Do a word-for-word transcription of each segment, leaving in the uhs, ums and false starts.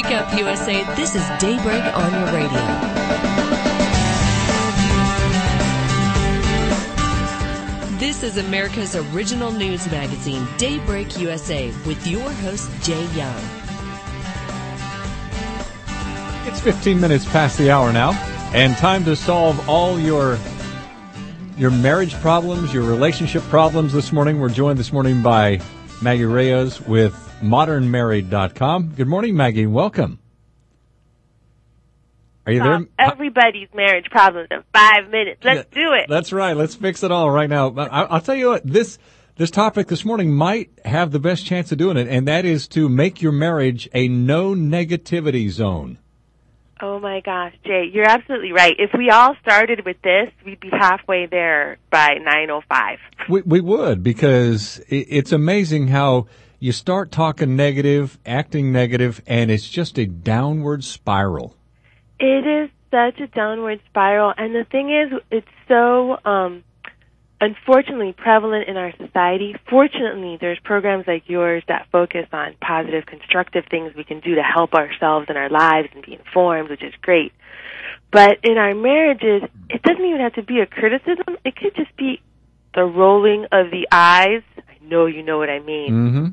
Wake up, U S A. This is Daybreak on your radio. This is America's original news magazine, Daybreak U S A, with your host, Jay Young. It's fifteen minutes past the hour now, and time to solve all your your marriage problems, your relationship problems this morning. We're joined this morning by Maggie Reyes with modern married dot com. Good morning, Maggie. Welcome. Are you there? Everybody's marriage problems in five minutes. Let's do it. That's right. Let's fix it all right now. I'll tell you what, this this topic this morning might have the best chance of doing it, and that is to make your marriage a no negativity zone. Oh, my gosh, Jay, you're absolutely right. If we all started with this, we'd be halfway there by nine oh five. We, we would, because it's amazing how you start talking negative, acting negative, and it's just a downward spiral. It is such a downward spiral, and the thing is, it's so um, unfortunately prevalent in our society. Fortunately, there's programs like yours that focus on positive, constructive things we can do to help ourselves in our lives and be informed, which is great. But in our marriages, it doesn't even have to be a criticism. It could just be the rolling of the eyes. I know you know what I mean. Mm-hmm.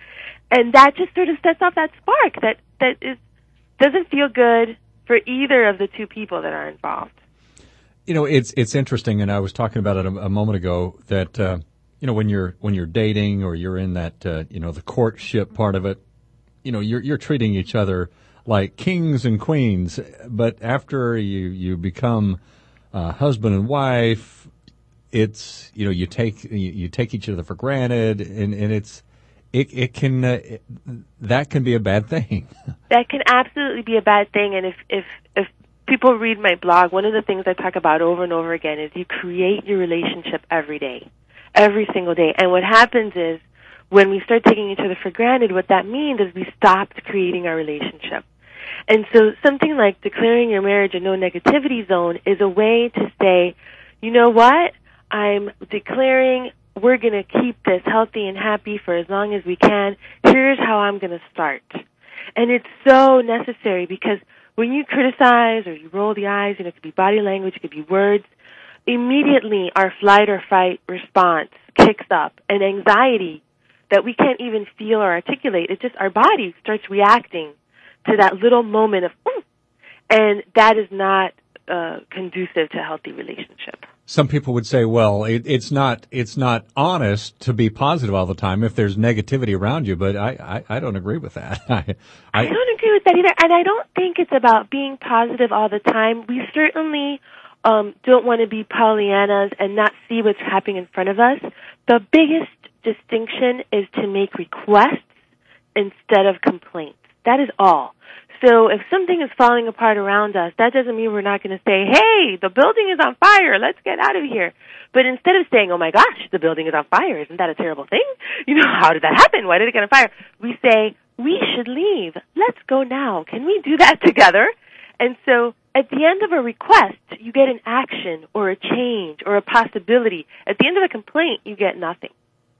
And that just sort of sets off that spark that, that is, doesn't feel good for either of the two people that are involved. You know, it's it's interesting, and I was talking about it a, a moment ago, that uh, you know, when you're when you're dating or you're in that uh, you know, the courtship part of it, you know, you're you're treating each other like kings and queens. But after you you become uh, husband and wife, it's, you know, you take you, you take each other for granted, and, and it's it it can uh, it, that can be a bad thing. That can absolutely be a bad thing, and if if if people read my blog, one of the things I talk about over and over again is you create your relationship every day, every single day. And what happens is when we start taking each other for granted, what that means is we stopped creating our relationship. And so something like declaring your marriage a no negativity zone is a way to say, you know what, I'm declaring we're going to keep this healthy and happy for as long as we can. Here's how I'm going to start. And it's so necessary, because when you criticize or you roll the eyes, you know, it could be body language, it could be words, immediately our flight or fight response kicks up, and anxiety that we can't even feel or articulate, it just, our body starts reacting to that little moment of, ooh, and that is not uh, conducive to a healthy relationship. Some people would say, well, it, it's not it's not honest to be positive all the time if there's negativity around you, but I, I, I don't agree with that. I, I, I don't agree with that either, and I don't think it's about being positive all the time. We certainly um, don't want to be Pollyannas and not see what's happening in front of us. The biggest distinction is to make requests instead of complaints. That is all. So if something is falling apart around us, that doesn't mean we're not going to say, hey, the building is on fire, let's get out of here. But instead of saying, oh my gosh, the building is on fire, isn't that a terrible thing? You know, how did that happen? Why did it get on fire? We say, we should leave. Let's go now. Can we do that together? And so at the end of a request, you get an action or a change or a possibility. At the end of a complaint, you get nothing.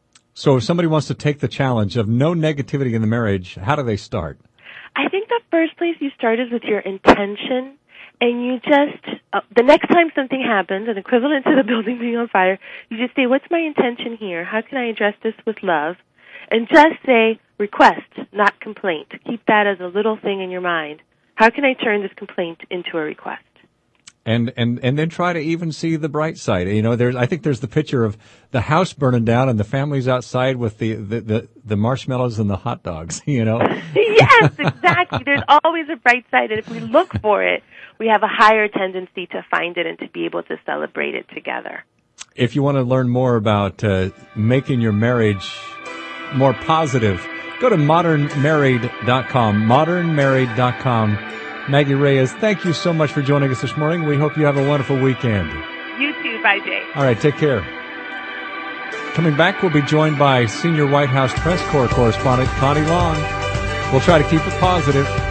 So if somebody wants to take the challenge of no negativity in the marriage, how do they start? I think the first place you start is with your intention, and you just, uh, the next time something happens, an equivalent to the building being on fire, you just say, what's my intention here? How can I address this with love? And just say request, not complaint. Keep that as a little thing in your mind. How can I turn this complaint into a request? And, and, and then try to even see the bright side. You know, there's, I think there's the picture of the house burning down and the family's outside with the, the, the, the marshmallows and the hot dogs, you know? Yes, exactly. There's always a bright side, and if we look for it, we have a higher tendency to find it and to be able to celebrate it together. If you want to learn more about uh, making your marriage more positive, go to modern married dot com, modern married dot com. Maggie Reyes, thank you so much for joining us this morning. We hope you have a wonderful weekend. You too. Bye, Jay. All right, take care. Coming back, we'll be joined by Senior White House Press Corps correspondent Connie Long. We'll try to keep it positive.